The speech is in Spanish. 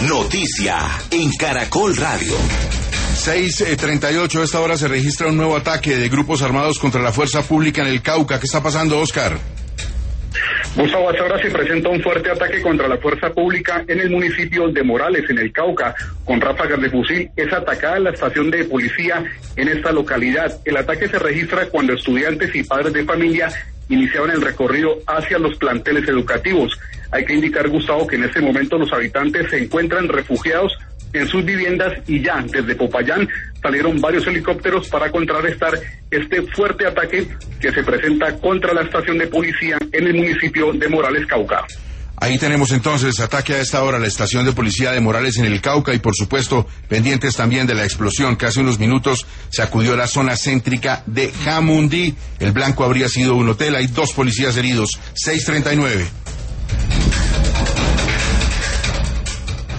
Noticia en Caracol Radio. 6:38, a esta hora se registra un nuevo ataque de grupos armados contra la fuerza pública en el Cauca. ¿Qué está pasando, Oscar? Gustavo, hasta ahora se presenta un fuerte ataque contra la fuerza pública en el municipio de Morales, en el Cauca, con ráfagas de fusil. Es atacada la estación de policía en esta localidad. El ataque se registra cuando estudiantes y padres de familia iniciaban el recorrido hacia los planteles educativos. Hay que indicar, Gustavo, que en este momento los habitantes se encuentran refugiados en sus viviendas y ya desde Popayán salieron varios helicópteros para contrarrestar este fuerte ataque que se presenta contra la estación de policía en el municipio de Morales, Cauca. Ahí tenemos entonces ataque a esta hora a la estación de policía de Morales en el Cauca y por supuesto pendientes también de la explosión que hace unos minutos sacudió la zona céntrica de Jamundí. El blanco habría sido un hotel, hay 2 policías heridos. 6:39.